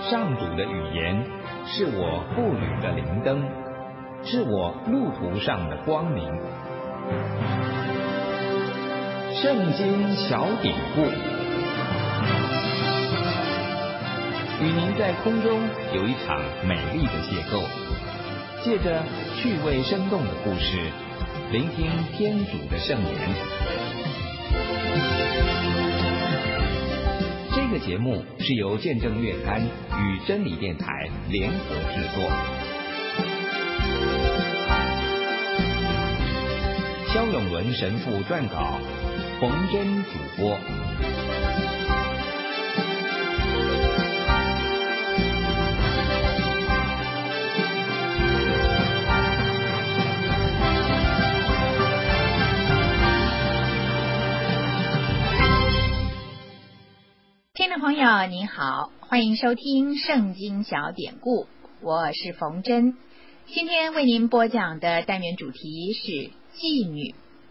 上主的语言，是我步履的灵灯，是我路途上的光明。圣经小典故，与您在空中有一场美丽的邂逅，借着趣味生动的故事，聆听天主的圣言。这个节目是由见证月刊与真理电台联合制作，萧永伦神父撰稿，冯真主播。 听众朋友您好，欢迎收听圣经小典故，我是冯真。今天为您播讲的单元主题是妓女。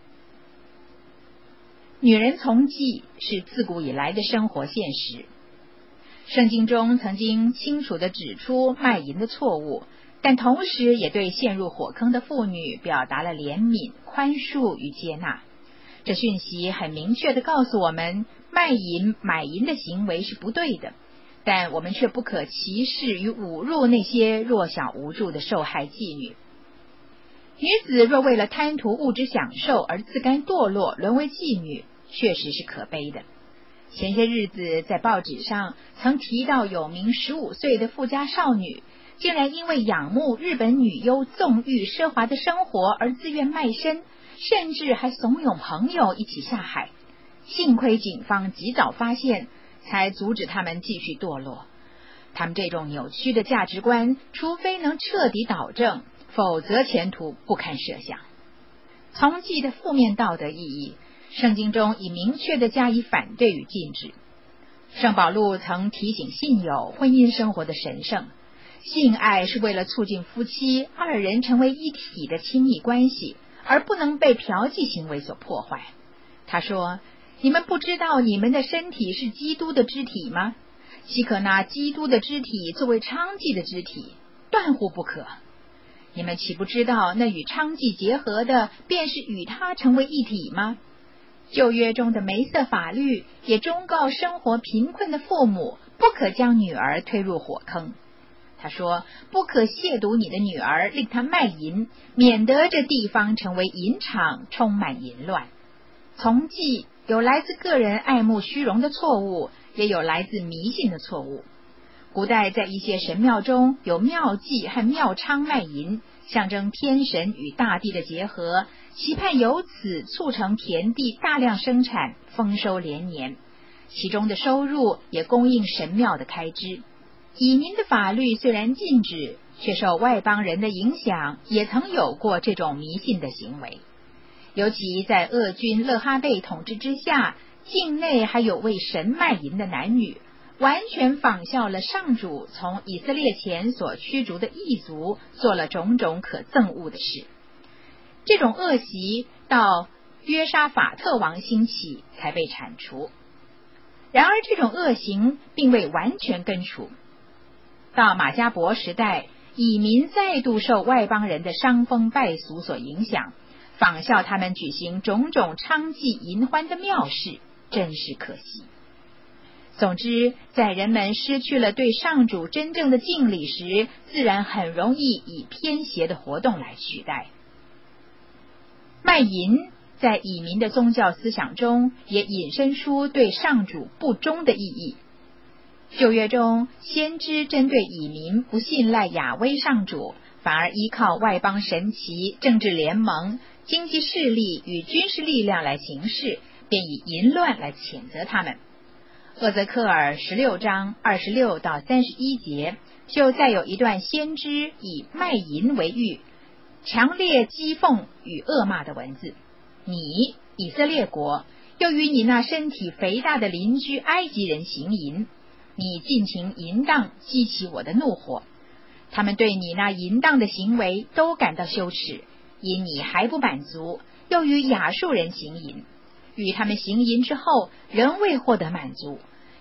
女人从妓是自古以来的生活现实。圣经中曾经清楚地指出卖淫的错误，但同时也对陷入火坑的妇女表达了怜悯、宽恕与接纳。这讯息很明确地告诉我们，卖淫、买淫的行为是不对的，但我们却不可歧视与侮辱那些弱小无助的受害妓女。女子若为了贪图物质享受而自甘堕落，沦为妓女，确实是可悲的。前些日子在报纸上曾提到有名15岁的富家少女，竟然因为仰慕日本女优纵欲奢华的生活而自愿卖身，甚至还怂恿朋友一起下海。幸亏警方及早发现，才阻止他们继续堕落。他们这种扭曲的价值观，除非能彻底导正，否则前途不堪设想。从妓的负面道德意义，圣经中已明确地加以反对与禁止。圣保禄曾提醒信友婚姻生活的神圣，性爱是为了促进夫妻二人成为一体的亲密关系，而不能被嫖妓行为所破坏。他说，你们不知道你们的身体是基督的肢体吗？岂可拿基督的肢体作为娼妓的肢体？断乎不可。你们岂不知道那与娼妓结合的，便是与他成为一体吗？旧约中的梅瑟法律也忠告生活贫困的父母，不可将女儿推入火坑。他说，不可亵渎你的女儿，令她卖淫，免得这地方成为淫场，充满淫乱。从妓有来自个人爱慕虚荣的错误，也有来自迷信的错误。古代在一些神庙中有庙妓和庙娼卖淫，象征天神与大地的结合，期盼由此促成田地大量生产，丰收连年。其中的收入也供应神庙的开支。以民的法律虽然禁止，却受外邦人的影响，也曾有过这种迷信的行为。尤其在俄军勒哈贝统治之下，境内还有为神卖淫的男女，完全仿效了上主从以色列前所驱逐的异族，做了种种可憎恶的事。这种恶习到约沙法特王兴起才被铲除。然而这种恶行并未完全根除。到马加伯时代，以民再度受外邦人的伤风败俗所影响，仿效他们举行种种娼妓淫欢的妙事，真是可惜。总之，在人们失去了对上主真正的敬礼时，自然很容易以偏邪的活动来取代。卖淫在以民的宗教思想中也引申出对上主不忠的意义。旧约中，先知针对以民不信赖亚威上主，反而依靠外邦神祇、政治联盟、经济势力与军事力量来行事，便以淫乱来谴责他们。厄泽克尔16章26到31节，就再有一段先知以卖淫为喻，强烈讥讽与恶骂的文字。你以色列国，又与你那身体肥大的邻居埃及人行淫，你尽情淫荡，激起我的怒火。他们对你那淫荡的行为都感到羞耻，因你还不满足，又与亚述人行淫，与他们行淫之后仍未获得满足，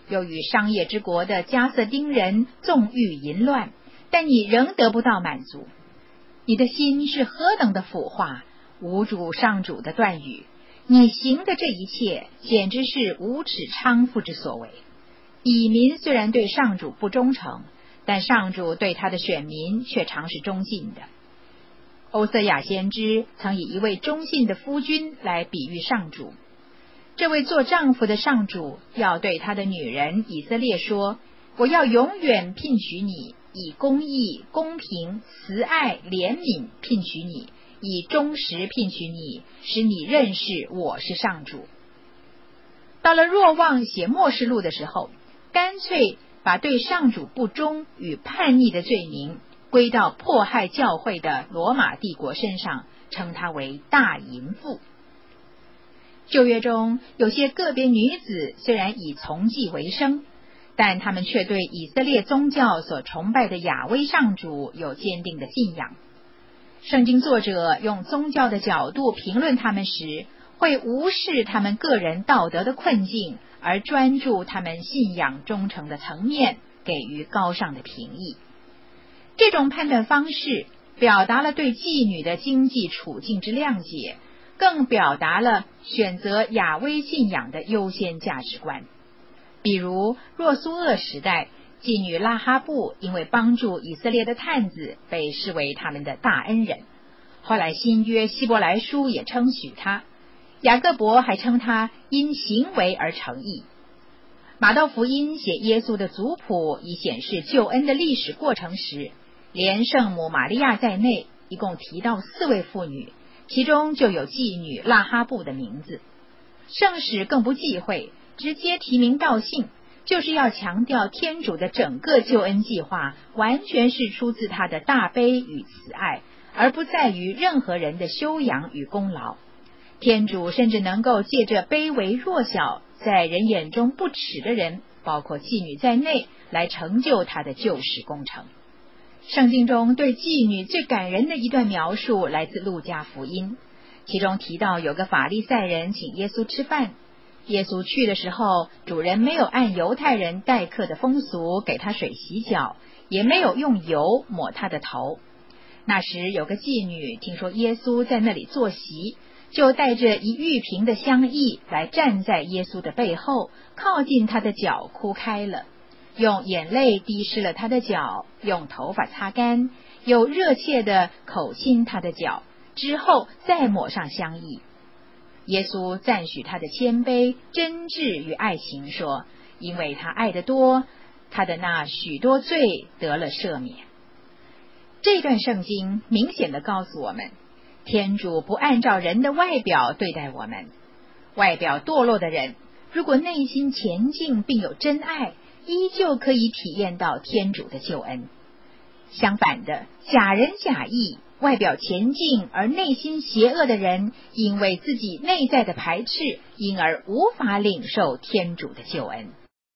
又与商业之国的加色丁人纵欲淫乱，但你仍得不到满足。你的心是何等的腐化，无主上主的断语，你行的这一切简直是无耻娼妇之所为。以民虽然对上主不忠诚，但上主对他的选民却常是忠信的。欧瑟雅先知曾以一位忠信的夫君来比喻上主。这位做丈夫的上主要对他的女人以色列说，我要永远聘许你，以公义、公平、慈爱、怜悯聘许你，以忠实聘许你，使你认识我是上主。到了若望写默示录的时候，干脆把对上主不忠与叛逆的罪名归到迫害教会的罗马帝国身上，称他为大淫妇。旧约中有些个别女子虽然以从妓为生，但他们却对以色列宗教所崇拜的亚威上主有坚定的信仰。圣经作者用宗教的角度评论他们时，会无视他们个人道德的困境，而专注他们信仰忠诚的层面，给予高尚的评议。这种判断方式表达了对妓女的经济处境之谅解，更表达了选择亚威信仰的优先价值观。比如若苏厄时代，妓女拉哈布因为帮助以色列的探子，被视为他们的大恩人。后来新约希伯来书也称许他，雅各伯还称他因行为而成义。马道福音写耶稣的族谱，以显示救恩的历史过程时，连圣母玛利亚在内，一共提到4位妇女，其中就有妓女拉哈布的名字。圣史更不忌讳，直接提名道姓，就是要强调天主的整个救恩计划完全是出自他的大悲与慈爱，而不在于任何人的修养与功劳。天主甚至能够借着卑微弱小，在人眼中不耻的人，包括妓女在内，来成就他的救世工程。圣经中对妓女最感人的一段描述来自路加福音，其中提到有个法利赛人请耶稣吃饭，耶稣去的时候，主人没有按犹太人待客的风俗给他水洗脚，也没有用油抹他的头。那时有个妓女听说耶稣在那里坐席，就带着一玉瓶的香液来站在耶稣的背后，靠近他的脚哭开了，用眼泪滴湿了他的脚，用头发擦干，又热切地口亲他的脚，之后再抹上香液。耶稣赞许他的谦卑、真挚与爱情，说，因为他爱得多，他的那许多罪得了赦免。这段圣经明显地告诉我们，天主不按照人的外表对待我们。外表堕落的人，如果内心虔敬并有真爱，依旧可以体验到天主的救恩。相反的，假仁假义，外表虔敬而内心邪恶的人，因为自己内在的排斥，因而无法领受天主的救恩。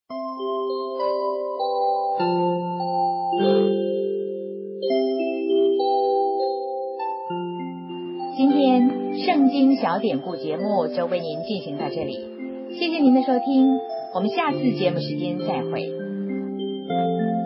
今天圣经小典故节目就为您进行到这里，谢谢您的收听，我们下次节目时间再会。